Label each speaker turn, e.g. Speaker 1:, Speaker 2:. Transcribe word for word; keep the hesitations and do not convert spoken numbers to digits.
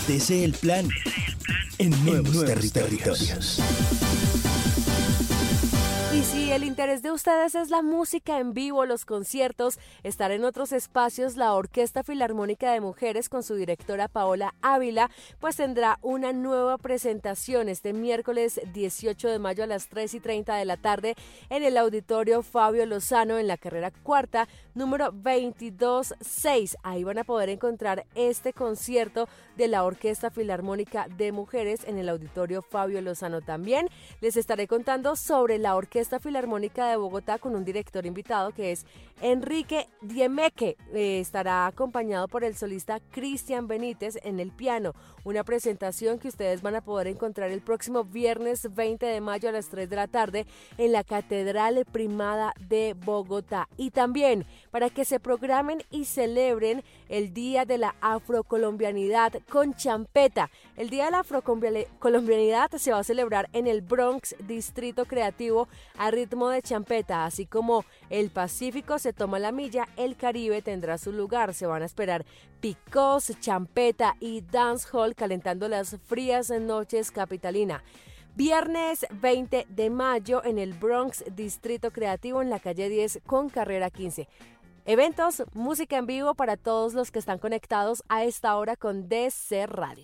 Speaker 1: Desee el plan en nuevos, en nuevos territorios. territorios.
Speaker 2: Y si el interés de ustedes es la música en vivo, los conciertos, estar en otros espacios, la Orquesta Filarmónica de Mujeres con su directora Paola Ávila, pues tendrá una nueva presentación este miércoles dieciocho de mayo a las tres y treinta de la tarde en el Auditorio Fabio Lozano en la carrera cuarta, número veintidós seis. Ahí van a poder encontrar este concierto de la Orquesta Filarmónica de Mujeres en el Auditorio Fabio Lozano. También les estaré contando sobre la Orquesta Filarmónica de Bogotá con un director invitado que es Enrique Diemeque. Eh, estará acompañado por el solista Cristian Benítez en el piano. Una presentación que ustedes van a poder encontrar el próximo viernes veinte de mayo a las tres de la tarde en la Catedral Primada de Bogotá. Y también para que se programen y celebren el Día de la Afrocolombianidad con champeta. El Día de la Afrocolombianidad se va a celebrar en el Bronx Distrito Creativo a ritmo de champeta, así como el Pacífico se toma la milla, el Caribe tendrá su lugar. Se van a esperar picos, champeta y dancehall calentando las frías noches capitalina. Viernes veinte de mayo en el Bronx Distrito Creativo en la calle diez con carrera quince. Eventos, música en vivo para todos los que están conectados a esta hora con D C Radio.